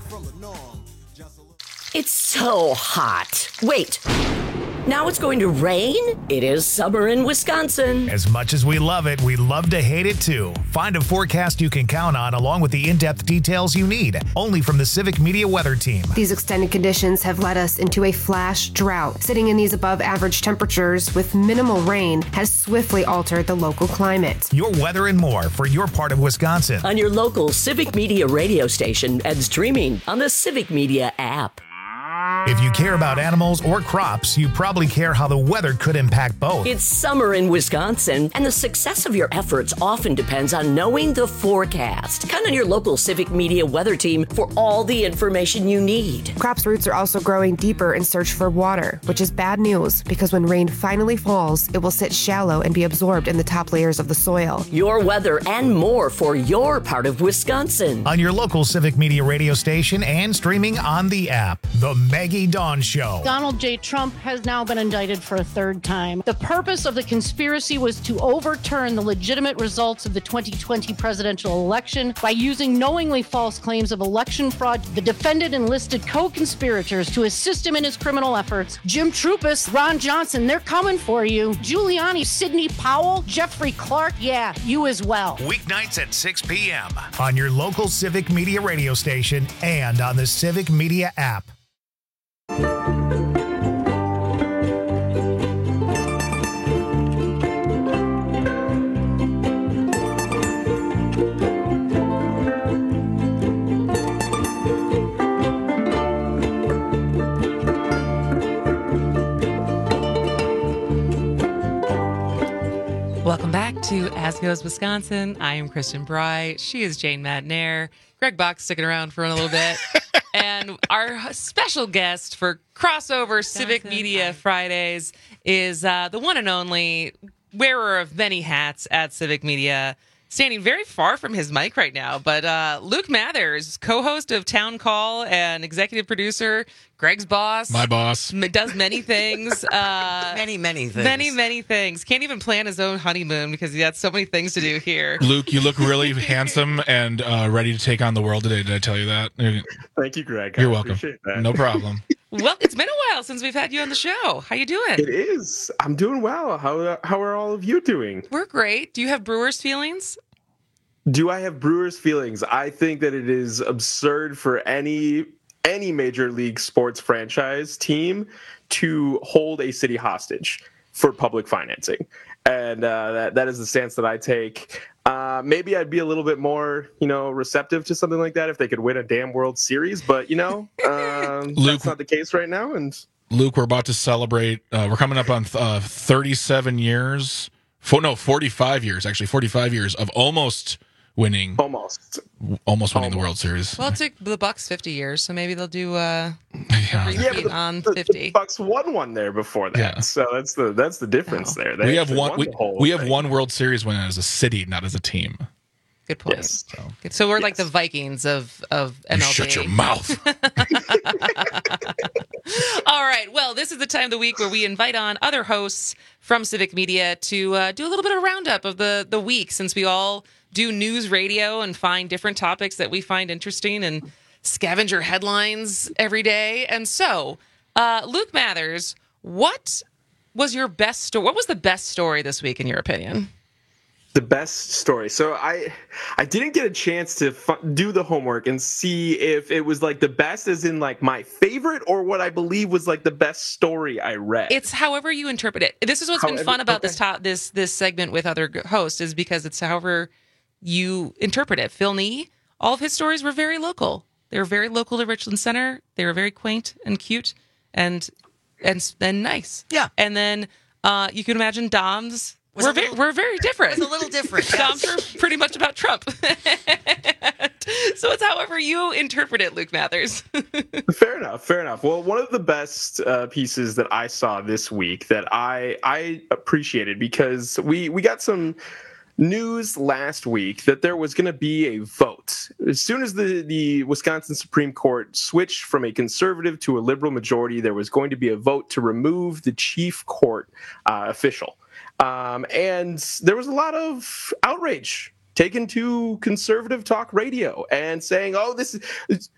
It's so hot. Wait. Now it's going to rain? It is summer in Wisconsin. As much as we love it, we love to hate it too. Find a forecast you can count on along with the in-depth details you need. Only from the Civic Media Weather Team. These extended conditions have led us into a flash drought. Sitting in these above average temperatures with minimal rain has swiftly altered the local climate. Your weather and more for your part of Wisconsin. On your local Civic Media radio station and streaming on the Civic Media app. If you care about animals or crops, you probably care how the weather could impact both. It's summer in Wisconsin, and the success of your efforts often depends on knowing the forecast. Count on your local Civic Media Weather Team for all the information you need. Crops' roots are also growing deeper in search for water, which is bad news because when rain finally falls, it will sit shallow and be absorbed in the top layers of the soil. Your weather and more for your part of Wisconsin. On your local Civic Media radio station and streaming on the app. The Maggie Dawn Show. Donald J. Trump has now been indicted for a third time. The purpose of the conspiracy was to overturn the legitimate results of the 2020 presidential election by using knowingly false claims of election fraud. The defendant enlisted co-conspirators to assist him in his criminal efforts. Jim Trupis, Ron Johnson, they're coming for you. Giuliani, Sidney Powell, Jeffrey Clark, yeah, you as well. Weeknights at 6 p.m. on your local Civic Media radio station and on the Civic Media app. Welcome back to As Goes Wisconsin. I am Kristen Bry. She is Jane Madnair. Greg Bach sticking around for a little bit. And our special guest for Crossover Civic Media Fridays is the one and only wearer of many hats at Civic Media, standing very far from his mic right now, but Luke Mathers, co-host of Town Call and executive producer, Greg's boss. My boss. Does many things. Many things. Many things. Can't even plan his own honeymoon because he has so many things to do here. Luke, you look really handsome and ready to take on the world today. Did I tell you that? Thank you, Greg. You're welcome. No problem. Well, it's been a while since we've had you on the show. How you doing? It is. I'm doing well. How are all of you doing? We're great. Do you have Brewers feelings? Do I have Brewers feelings? I think that it is absurd for any major league sports franchise team to hold a city hostage for public financing. And that is the stance that I take. Maybe I'd be a little bit more, receptive to something like that if they could win a damn World Series. But, Luke, that's not the case right now. And Luke, we're about to celebrate. We're coming up on 37 years. 45 years, actually. 45 years of almost winning the World Series. Well, it took the Bucks 50 years, so maybe they'll do repeat on 50. The Bucks won one there before that, Yeah. so that's the difference there. We have one World Series win as a city, not as a team. Good point. Yes. So we're like the Vikings of MLB. You shut your mouth. All right. Well, this is the time of the week where we invite on other hosts from Civic Media to do a little bit of roundup of the week, since we all do news radio and find different topics that we find interesting and scavenger headlines every day. And so, Luke Mathers, what was your best story? What was the best story this week, in your opinion? The best story. So I didn't get a chance to do the homework and see if it was like the best as in like my favorite or what I believe was like the best story I read. It's however you interpret it. This is what's been fun about this segment with other hosts, is because it's however you interpret it. Phil Nee, all of his stories were very local. They were very local to Richland Center. They were very quaint and cute and nice. Yeah. And then you can imagine Dom's. We're very different. It's a little different. Dom's are pretty much about Trump. So it's however you interpret it, Luke Mathers. Fair enough. Well, one of the best pieces that I saw this week that I appreciated, because we got some news last week that there was going to be a vote. As soon as the Wisconsin Supreme Court switched from a conservative to a liberal majority, there was going to be a vote to remove the chief court official. And there was a lot of outrage taken to conservative talk radio and saying, this is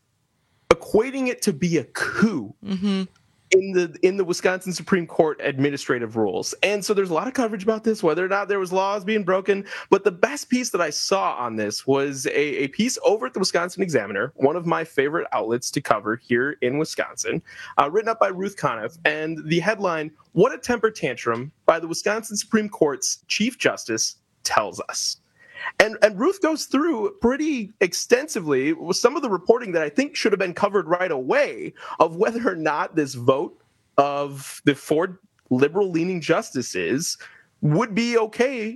equating it to be a coup. Mm-hmm. In the Wisconsin Supreme Court administrative rules. And so there's a lot of coverage about this, whether or not there was laws being broken. But the best piece that I saw on this was a piece over at the Wisconsin Examiner, one of my favorite outlets to cover here in Wisconsin, written up by Ruth Conniff. And the headline, "What a Temper Tantrum by the Wisconsin Supreme Court's Chief Justice Tells Us." And Ruth goes through pretty extensively with some of the reporting that I think should have been covered right away of whether or not this vote of the 4 liberal-leaning justices would be okay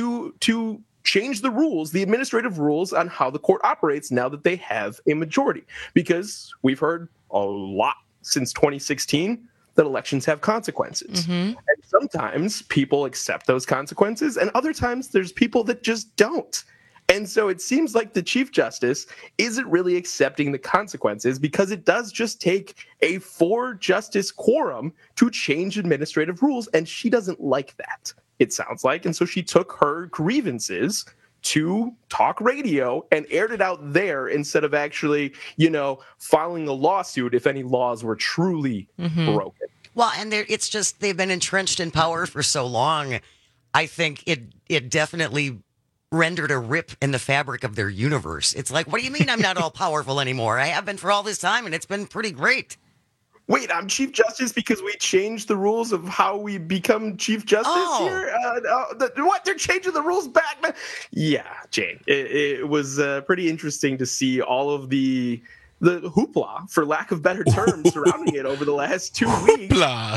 to change the rules, the administrative rules on how the court operates now that they have a majority. Because we've heard a lot since 2016 that elections have consequences. Mm-hmm. And sometimes people accept those consequences, and other times there's people that just don't. And so it seems like the Chief Justice isn't really accepting the consequences, because it does just take a 4-justice quorum to change administrative rules, and she doesn't like that, it sounds like. And so she took her grievances to talk radio and aired it out there instead of actually, filing a lawsuit if any laws were truly broken. Well, and it's just they've been entrenched in power for so long. I think it definitely rendered a rip in the fabric of their universe. It's like, what do you mean I'm not all powerful anymore? I have been for all this time, and it's been pretty great. Wait, I'm Chief Justice because we changed the rules of how we become Chief Justice here? What? They're changing the rules back, man? Yeah, Jane. It was pretty interesting to see all of the hoopla, for lack of better terms, surrounding it over the last 2 weeks.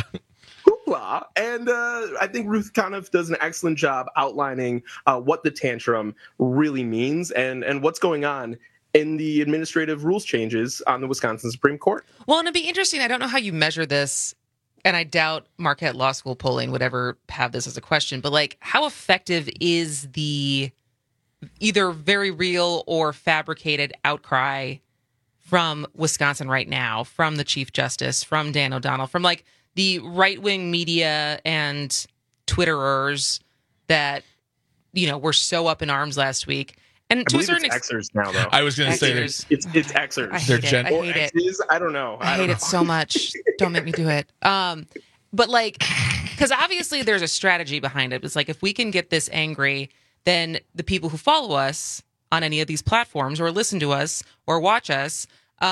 Hoopla. And I think Ruth Conniff does an excellent job outlining what the tantrum really means and what's going on in the administrative rules changes on the Wisconsin Supreme Court. Well, and it'd be interesting. I don't know how you measure this, and I doubt Marquette Law School polling would ever have this as a question, but how effective is the either very real or fabricated outcry from Wisconsin right now, from the Chief Justice, from Dan O'Donnell, from like the right-wing media and Twitterers that, were so up in arms last week. And to a certain excerpts now, though. I was going to say it's excerpts. I hate it. I hate it. I don't know. I hate it so much. Don't make me do it. But like, because obviously there's a strategy behind it. It's like, if we can get this angry, then the people who follow us on any of these platforms or listen to us or watch us,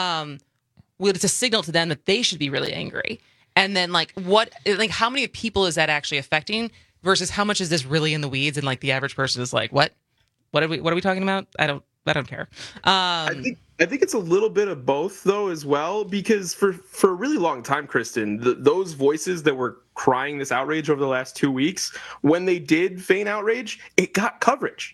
it's a signal to them that they should be really angry. And then how many people is that actually affecting versus how much is this really in the weeds? And like the average person is like, what are we talking about? I don't care. I think it's a little bit of both though as well, because for a really long time, Kristen, those voices that were crying this outrage over the last 2 weeks, when they did feign outrage, it got coverage.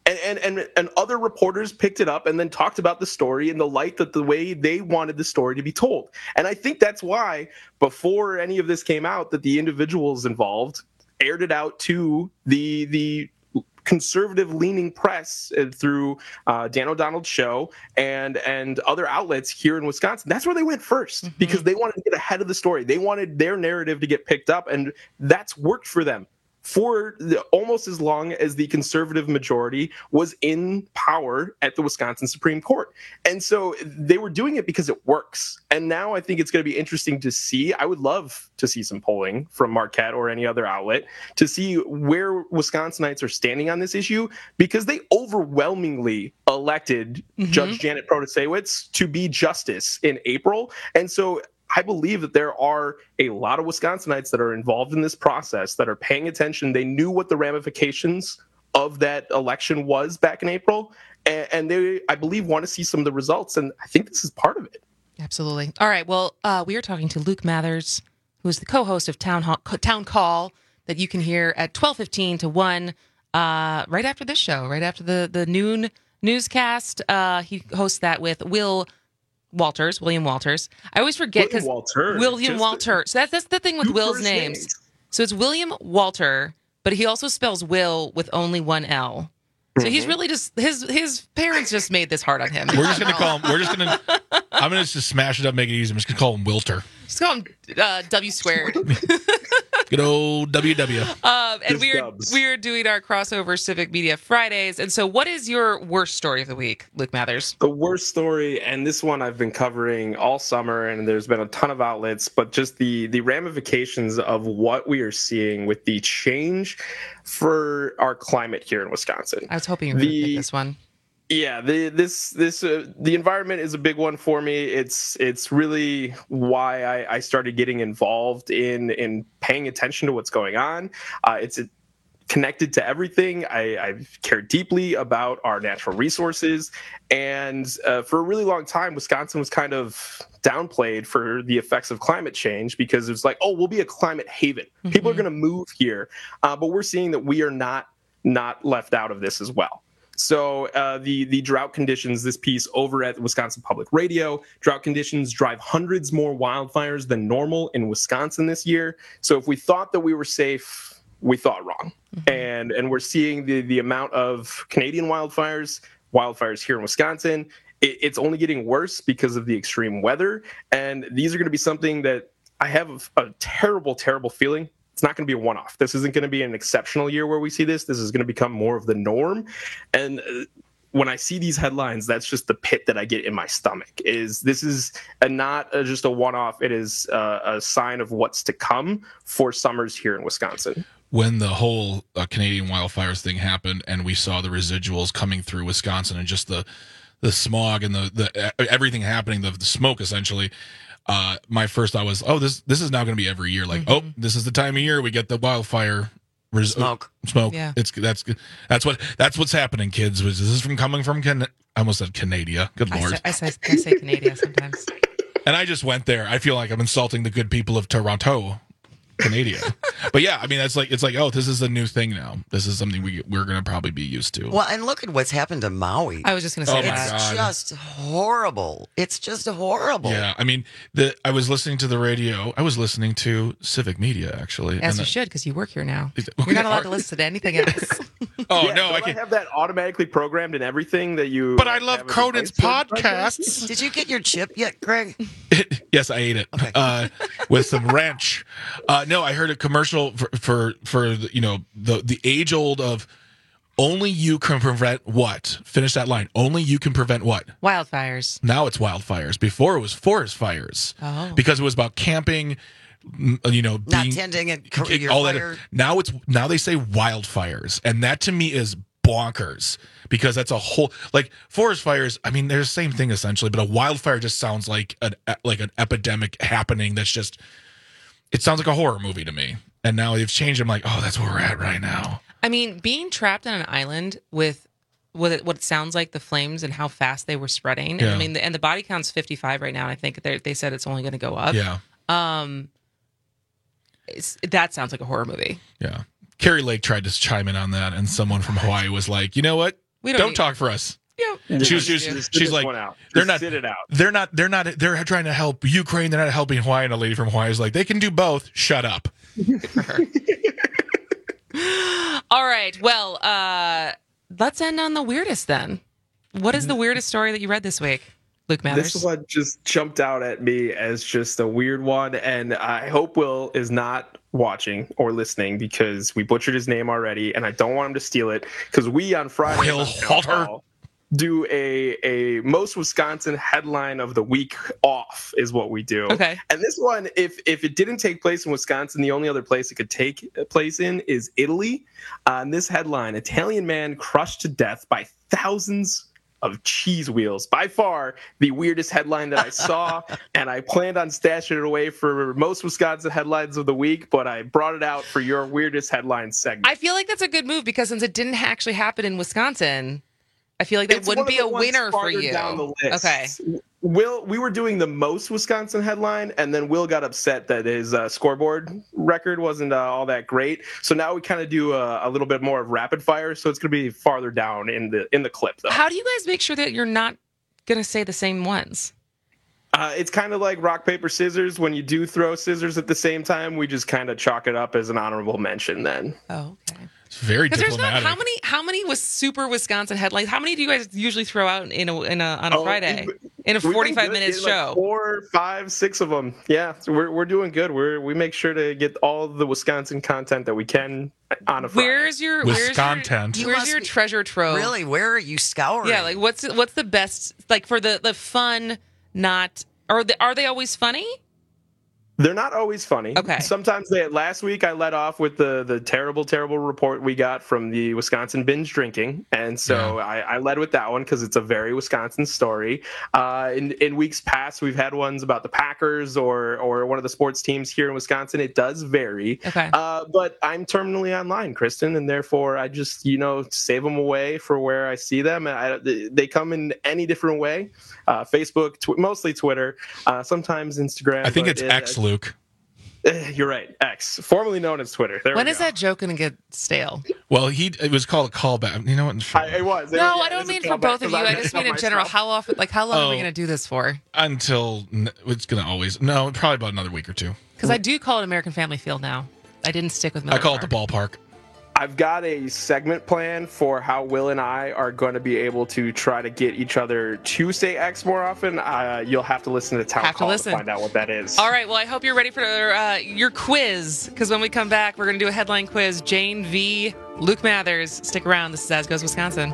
And other reporters picked it up and then talked about the story in the light that the way they wanted the story to be told. And I think that's why, before any of this came out, that the individuals involved aired it out to the conservative-leaning press through Dan O'Donnell's show and other outlets here in Wisconsin. That's where they went first, because they wanted to get ahead of the story. They wanted their narrative to get picked up, and that's worked for them for almost as long as the conservative majority was in power at the Wisconsin Supreme Court. And so they were doing it because it works. And now I think it's going to be interesting to see. I would love to see some polling from Marquette or any other outlet to see where Wisconsinites are standing on this issue, because they overwhelmingly elected Judge Janet Protasewicz to be justice in April. And so I believe that there are a lot of Wisconsinites that are involved in this process, that are paying attention. They knew what the ramifications of that election was back in April, and they, I believe, want to see some of the results, and I think this is part of it. Absolutely. All right, well, we are talking to Luke Mathers, who is the co-host of Town Call, that you can hear at 12:15 to 1, right after this show, right after the noon newscast. He hosts that with William Walters. I always forget because William Walter. So that's the thing with Will's names. So it's William Walter, but he also spells Will with only one L. So he's really just his parents just made this hard on him. We're just gonna call him. I'm gonna just smash it up, make it easy. I'm just gonna call him Wilter. Just call him W squared. Good old WW. And we are doing our crossover Civic Media Fridays. And so what is your worst story of the week, Luke Mathers? The worst story, and this one I've been covering all summer, and there's been a ton of outlets, but just the ramifications of what we are seeing with the change for our climate here in Wisconsin. I was hoping you were going to pick this one. Yeah, the environment is a big one for me. It's really why I started getting involved in paying attention to what's going on. It's connected to everything. I've cared deeply about our natural resources, and for a really long time, Wisconsin was kind of downplayed for the effects of climate change, because it's like, oh, we'll be a climate haven. People are going to move here, but we're seeing that we are not left out of this as well. So the drought conditions, this piece over at Wisconsin Public Radio, drought conditions drive hundreds more wildfires than normal in Wisconsin this year. So if we thought that we were safe, we thought wrong. And we're seeing the amount of Canadian wildfires here in Wisconsin. It's only getting worse because of the extreme weather. And these are going to be something that I have a terrible, terrible feeling. It's not going to be a one-off. This isn't going to be an exceptional year where we see this. This is going to become more of the norm. And when I see these headlines, that's just the pit that I get in my stomach. This is not just a one-off. It is a sign of what's to come for summers here in Wisconsin. When the whole Canadian wildfires thing happened, and we saw the residuals coming through Wisconsin, and just the smog and the everything happening, the smoke essentially. My first thought was, oh, this is now going to be every year. Like, oh, this is the time of year we get the wildfire smoke. Yeah, that's what's happening, kids. This is coming from I almost said Canada. Good Lord, I say Canada sometimes. And I just went there. I feel like I'm insulting the good people of Toronto. Canada. But yeah, I mean, it's like, oh, this is a new thing now. This is something we're going to probably be used to. Well, and look at what's happened to Maui. I was just going to say that. It's just horrible. It's just horrible. Yeah, I mean, I was listening to the radio. I was listening to Civic Media, actually. As you should, because you work here now. You're not allowed to listen to anything else. Oh, yeah, no, I have that automatically programmed in everything that you. But I love Conan's podcasts. Did you get your chip yet, Greg? Yes, I ate it. Okay. With some ranch. No, I heard a commercial for the age old of only you can prevent what? Finish that line. Only you can prevent what? Wildfires. Now it's wildfires. Before it was forest fires. Oh. Because it was about camping. Not tending your all fire. That. Now they say wildfires, and that to me is bonkers, because that's a whole, like, forest fires, I mean, they're the same thing essentially, but a wildfire just sounds like an epidemic happening. That's just, it sounds like a horror movie to me. And now they've changed. I'm like, oh, that's where we're at right now. I mean, being trapped on an island with what it sounds like, the flames and how fast they were spreading. Yeah. I mean, and the body count's 55 right now, and I think they said it's only going to go up. Yeah. That sounds like a horror movie. Yeah. Carrie Lake tried to chime in on that, and someone from Hawaii was like, you know what? Don't talk for us. Yeah. She's like, they're trying to help Ukraine. They're not helping Hawaii. And a lady from Hawaii is like, they can do both. Shut up. All right. Well, let's end on the weirdest then. What is the weirdest story that you read this week, Luke Mathers? This one just jumped out at me as just a weird one, and I hope Will is not watching or listening, because we butchered his name already, and I don't want him to steal it, because we on Friday Will Halter do a most Wisconsin headline of the week off is what we do. Okay. And this one, if it didn't take place in Wisconsin, the only other place it could take place in is Italy. And this headline, Italian man crushed to death by thousands of cheese wheels. By far the weirdest headline that I saw, and I planned on stashing it away for most Wisconsin headlines of the week, but I brought it out for your weirdest headline segment. I feel like that's a good move, because since it didn't actually happen in Wisconsin, I feel like that wouldn't be a winner for you. Down the list. Okay. We were doing the most Wisconsin headline, and then Will got upset that his scoreboard record wasn't all that great. So now we kind of do a little bit more of rapid fire. So it's going to be farther down in the clip, though. How do you guys make sure that you're not going to say the same ones? It's kind of like rock, paper, scissors. When you do throw scissors at the same time, we just kind of chalk it up as an honorable mention then. Oh, okay. It's very diplomatic. How many was super Wisconsin headlines? How many do you guys usually throw out on a Friday in a 45-minute show? Like 4, 5, 6 of them. Yeah, so we're doing good. We make sure to get all the Wisconsin content that we can on a Friday. Where's your treasure trove? Really, where are you scouring? Yeah, like what's the best, like, for the fun? Not are they always funny? They're not always funny. Okay. Sometimes last week I led off with the terrible, terrible report we got from the Wisconsin binge drinking. And so I led with that one because it's a very Wisconsin story. In weeks past, we've had ones about the Packers or one of the sports teams here in Wisconsin. It does vary. Okay. But I'm terminally online, Kristen, and therefore I just, save them away for where I see them. They come in any different way. Facebook, mostly Twitter, sometimes Instagram. I think it's X, Luke. You're right. X, formerly known as Twitter. When is that joke going to get stale? Well, it was called a callback. You know what? It was. No, I don't mean for both of you. I just mean in general. How long are we going to do this for? Until it's going to always. No, probably about another week or two. Because I do call it American Family Field now. I didn't stick with Miller I call it the ballpark. I've got a segment plan for how Will and I are going to be able to try to get each other to say X more often. You'll have to listen to Town Call to find out what that is. All right. Well, I hope you're ready for your quiz, because when we come back, we're going to do a headline quiz. Jane v. Luke Mathers. Stick around. This is As Goes Wisconsin.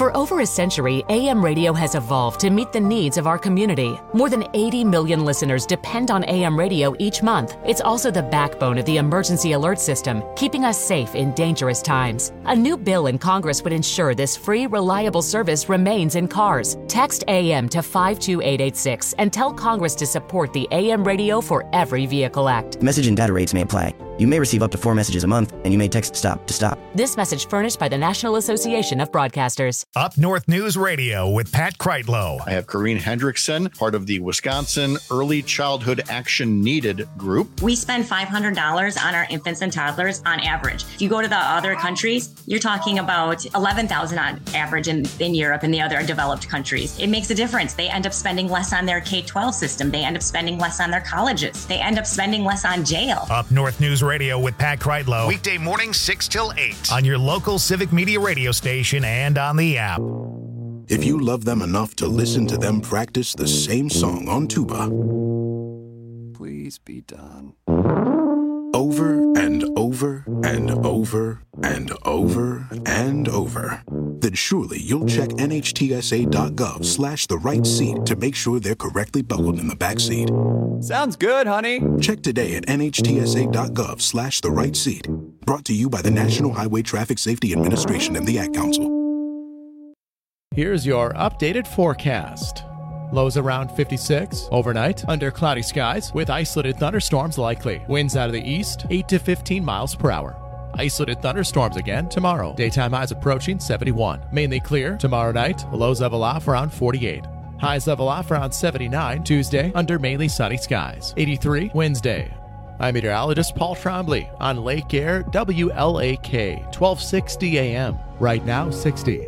For over a century, AM radio has evolved to meet the needs of our community. More than 80 million listeners depend on AM radio each month. It's also the backbone of the emergency alert system, keeping us safe in dangerous times. A new bill in Congress would ensure this free, reliable service remains in cars. Text AM to 52886 and tell Congress to support the AM Radio for Every Vehicle Act. Message and data rates may apply. You may receive up to 4 messages a month, and you may text STOP to stop. This message furnished by the National Association of Broadcasters. Up North News Radio with Pat Kreitlow. I have Corrine Hendrickson, part of the Wisconsin Early Childhood Action Needed group. We spend $500 on our infants and toddlers on average. If you go to the other countries, you're talking about $11,000 on average in Europe and the other developed countries. It makes a difference. They end up spending less on their K-12 system. They end up spending less on their colleges. They end up spending less on jail. Up North News Radio with Pat Kreitlow. Weekday morning 6 till 8 on your local Civic Media radio station and on the app. If you love them enough to listen to them practice the same song on tuba, please be done. Over and over and over and over and over, then surely you'll check NHTSA.gov/the right seat to make sure they're correctly buckled in the back seat. Sounds good, honey. Check today at NHTSA.gov/the right seat. Brought to you by the National Highway Traffic Safety Administration and the Ad Council. Here's your updated forecast. Lows around 56. Overnight, under cloudy skies with isolated thunderstorms likely. Winds out of the east, 8 to 15 miles per hour. Isolated thunderstorms again tomorrow. Daytime highs approaching 71. Mainly clear tomorrow night. Lows level off around 48. Highs level off around 79. Tuesday, under mainly sunny skies. 83 Wednesday. I'm meteorologist Paul Trombley on Lake Air WLAK, 1260 AM. Right now, 60.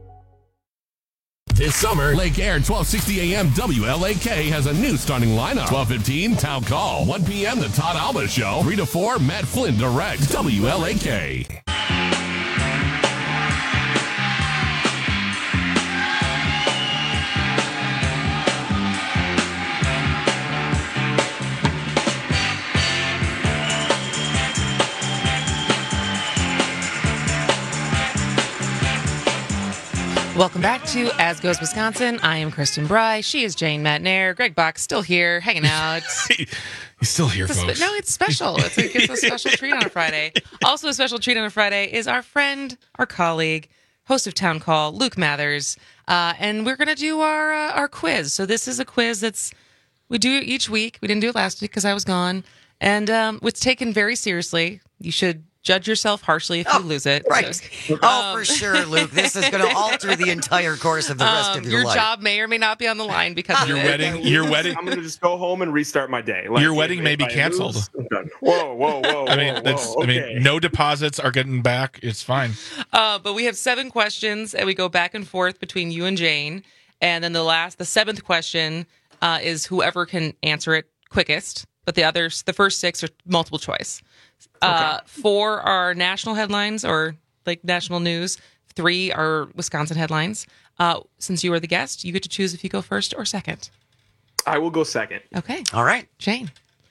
This summer, Lake Air 1260 AM WLAK has a new starting lineup. 12:15 Town Call. 1 p.m. The Todd Alba Show. 3 to 4 Matt Flynn Direct. WLAK. Welcome back to As Goes Wisconsin. I am Kristen Bry. She is Jane Matnair. Greg Bach still here, hanging out. He's still here, folks. No, it's special. It's a special treat on a Friday. Also a special treat on a Friday is our friend, our colleague, host of Town Call, Luke Mathers. And we're going to do our quiz. So this is a quiz we do each week. We didn't do it last week because I was gone. And it's taken very seriously. You should judge yourself harshly if you lose it. Right. So, for sure, Luke. This is going to alter the entire course of the rest of your life. Your job may or may not be on the line because of your wedding. I'm going to just go home and restart my day. Your wedding may be canceled. Whoa. I mean, no deposits are getting back. It's fine. But we have 7 questions, and we go back and forth between you and Jane. And then the 7th question is whoever can answer it quickest. But the first 6 are multiple choice. 4 are national headlines or like national news. 3 are Wisconsin headlines. Since you are the guest, you get to choose if you go first or second. I will go second. Okay. All right. Jane,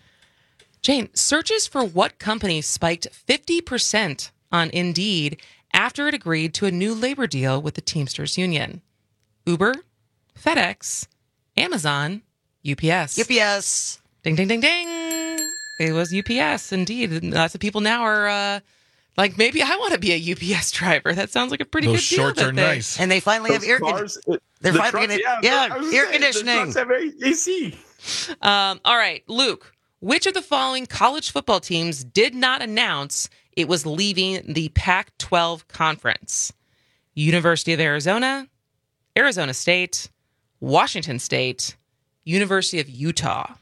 searches for what company spiked 50% on Indeed after it agreed to a new labor deal with the Teamsters Union? Uber, FedEx, Amazon, UPS. UPS. Ding, ding, ding, ding. It was UPS, indeed. Lots of people now are like, maybe I want to be a UPS driver. That sounds like a pretty good deal. Those shorts are nice. And they finally have air conditioning. They're finally going to air conditioning. The trucks have AC. All right, Luke, which of the following college football teams did not announce it was leaving the Pac-12 conference? University of Arizona, Arizona State, Washington State, University of Utah.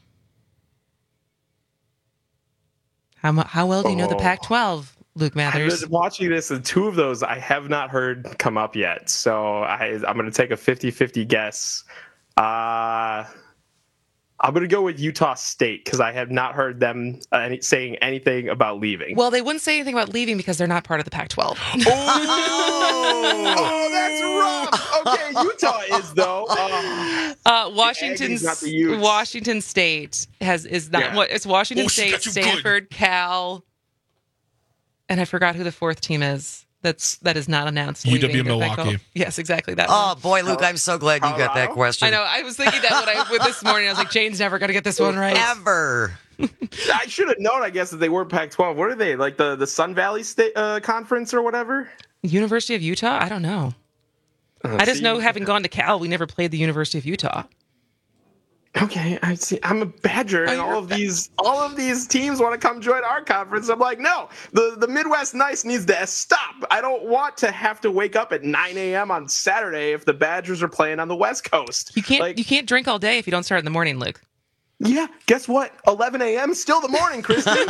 How well do you know the Pac-12, Luke Mathers? I've been watching this, and 2 of those I have not heard come up yet. So I'm going to take a 50-50 guess. I'm going to go with Utah State because I have not heard them saying anything about leaving. Well, they wouldn't say anything about leaving because they're not part of the Pac-12. Oh, that's rough. Okay, Utah is though. Washington State is not. Yeah. It's Washington State, Stanford, Cal, and I forgot who the 4th team is. that is not announced. UW Milwaukee. Yes, exactly that. Oh boy, Luke, I'm so glad you got that question. I know. I was thinking that with this morning. I was like, Jane's never going to get this one right. Ever. I should have known, I guess, that they were Pac-12. What are they, like the Sun Valley State Conference or whatever? University of Utah? I don't know. I just know, having gone to Cal, we never played the University of Utah. Okay, I see. I'm a Badger, and all of these teams want to come join our conference. I'm like, no, the Midwest Nice needs to stop. I don't want to have to wake up at 9 a.m. on Saturday if the Badgers are playing on the West Coast. You can't drink all day if you don't start in the morning, Luke. Yeah, guess what? 11 a.m. is still the morning, Kristen.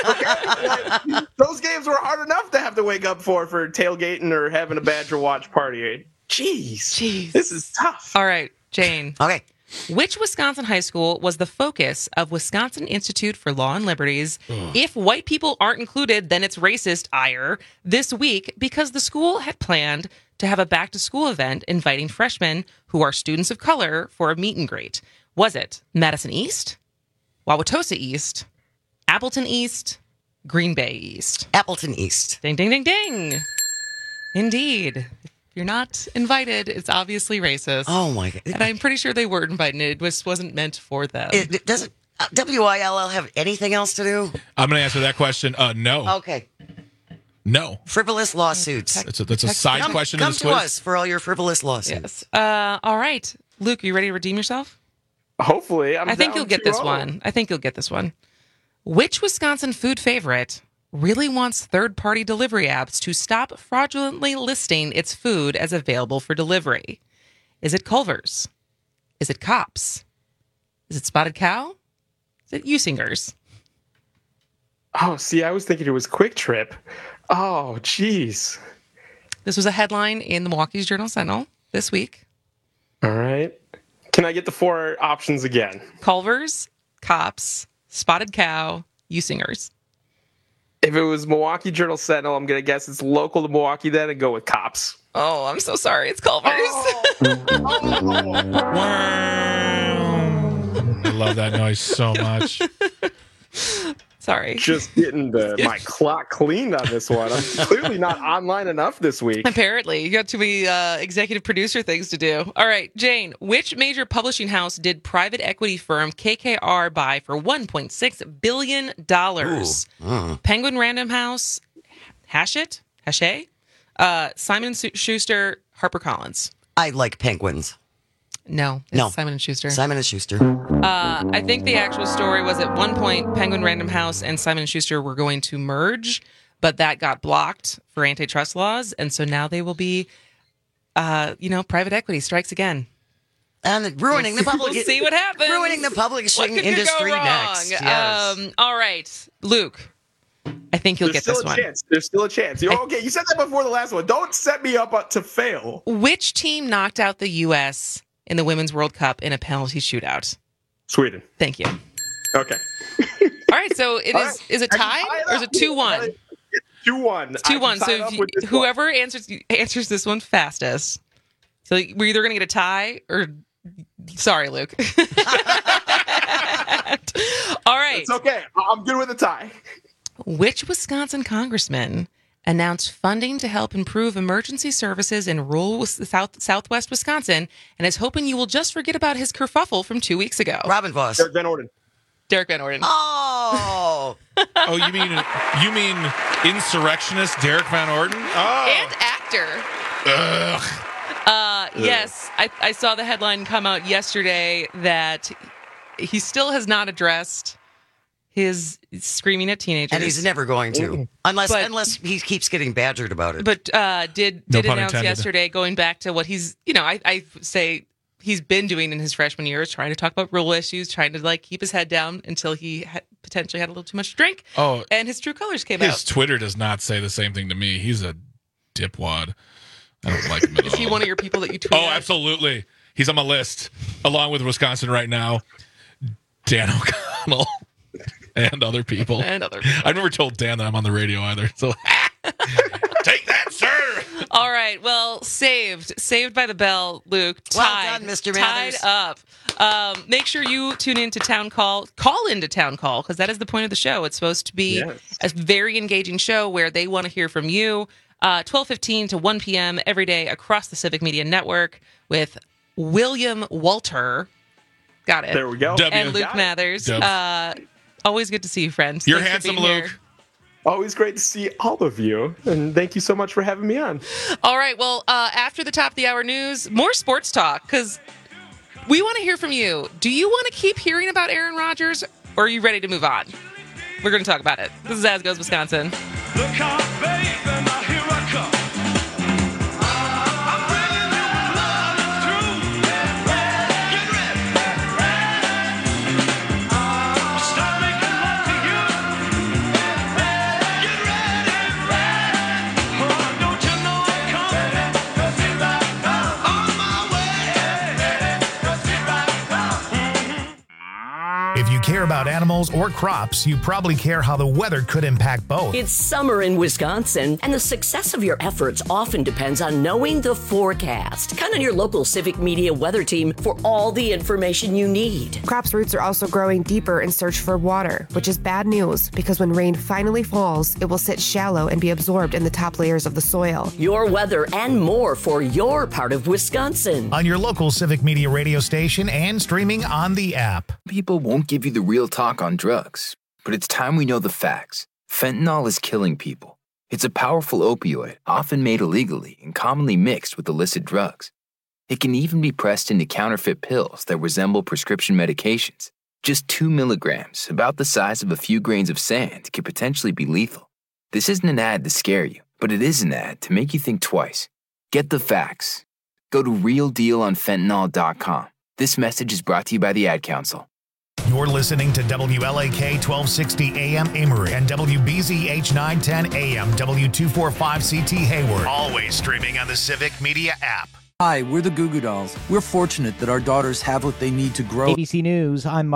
Those games were hard enough to have to wake up for tailgating or having a Badger watch party. Jeez, this is tough. All right, Jane. Okay. Which Wisconsin high school was the focus of Wisconsin Institute for Law and Liberties? If white people aren't included, then it's racist ire this week because the school had planned to have a back-to-school event inviting freshmen who are students of color for a meet and greet. Was it Madison East, Wauwatosa East, Appleton East, Green Bay East? Appleton East. Ding, ding, ding, ding. Indeed. You're not invited. It's obviously racist. Oh, my God. And I'm pretty sure they weren't invited. It wasn't meant for them. Doesn't WILL have anything else to do? I'm going to answer that question. No. Okay. No. Frivolous lawsuits. That's a side question. Come to us for all your frivolous lawsuits. Yes. All right. Luke, are you ready to redeem yourself? Hopefully. I think you'll get this one. Which Wisconsin food favorite really wants third-party delivery apps to stop fraudulently listing its food as available for delivery? Is it Culver's? Is it Kopp's? Is it Spotted Cow? Is it Usingers? Oh, see, I was thinking it was Quick Trip. Oh, jeez. This was a headline in the Milwaukee Journal-Sentinel this week. All right. Can I get the four options again? Culver's, Kopp's, Spotted Cow, Usingers. If it was Milwaukee Journal-Sentinel, I'm going to guess it's local to Milwaukee then and go with Kopp's. Oh, I'm so sorry. It's Culver's. I love that noise so much. Sorry. Just getting my clock cleaned on this one. I'm clearly not online enough this week. Apparently. You got too many executive producer things to do. All right, Jane, which major publishing house did private equity firm KKR buy for $1.6 billion? Penguin Random House, Hachette, Simon & Schuster, HarperCollins. I like penguins. No, it's Simon & Schuster. Simon & Schuster. I think the actual story was at one point Penguin Random House and Simon & Schuster were going to merge, but that got blocked for antitrust laws, and so now they will be, private equity strikes again. And ruining the public. We'll see what happens. Ruining the publishing industry next. Yes. All right, Luke. I think you'll get this one. There's still a chance. Okay, you said that before the last one. Don't set me up to fail. Which team knocked out the U.S. in the Women's World Cup in a penalty shootout? Sweden. Thank you. Okay. All right, so is it tied or is it 2-1? 2-1. It's 2-1. So whoever answers this one fastest. So we're either going to get a tie or sorry, Luke. All right. It's okay. I'm good with a tie. Which Wisconsin congressman announced funding to help improve emergency services in rural southwest Wisconsin and is hoping you will just forget about his kerfuffle from 2 weeks ago? Robin Voss. Derek Van Orden. Derek Van Orden. Oh. You mean insurrectionist Derek Van Orden? Oh. And actor. Ugh. Yes, I saw the headline come out yesterday that he still has not addressed his screaming at teenagers. And he's never going to. Unless he keeps getting badgered about it. But did announce yesterday, going back to what he's, I say he's been doing in his freshman years, trying to talk about rural issues, trying to keep his head down until he potentially had a little too much to drink. Oh, and his true colors came out. His Twitter does not say the same thing to me. He's a dipwad. I don't like him at all. Is he one of your people that you tweet at? Absolutely. He's on my list, along with Wisconsin Right Now, Dan O'Connell, and other people. I've never told Dan that I'm on the radio either. So take that, sir. All right. Well, saved by the bell, Luke. Well done, Mr. Mathers. Tied up. Make sure you tune into Town Call. Call into Town Call, because that is the point of the show. It's supposed to be a very engaging show where they want to hear from you. 12:15 to 1 p.m. every day across the Civic Media Network with William Walter. Got it. There we go. And Luke Mathers. Always good to see you, friend. You're Thanks handsome, Luke. Always great to see all of you. And thank you so much for having me on. All right. Well, after the top of the hour news, more sports talk, because we want to hear from you. Do you want to keep hearing about Aaron Rodgers, or are you ready to move on? We're going to talk about it. This is As Goes Wisconsin. Look out, baby, now here I come. If you care about animals or crops, you probably care how the weather could impact both. It's summer in Wisconsin, and the success of your efforts often depends on knowing the forecast. Count on your local Civic Media weather team for all the information you need. Crops' roots are also growing deeper in search for water, which is bad news because when rain finally falls, it will sit shallow and be absorbed in the top layers of the soil. Your weather and more for your part of Wisconsin. On your local Civic Media radio station and streaming on the app. People won't give you the real talk on drugs, but it's time we know the facts. Fentanyl is killing people. It's a powerful opioid, often made illegally and commonly mixed with illicit drugs. It can even be pressed into counterfeit pills that resemble prescription medications. Just 2 milligrams, about the size of a few grains of sand, could potentially be lethal. This isn't an ad to scare you, but it is an ad to make you think twice. Get the facts. Go to realdealonfentanyl.com. This message is brought to you by the Ad Council. You're listening to WLAK 1260 AM Amory and WBZH 910 AM W245CT Hayward. Always streaming on the Civic Media app. Hi, we're the Goo Goo Dolls. We're fortunate that our daughters have what they need to grow. ABC News, I'm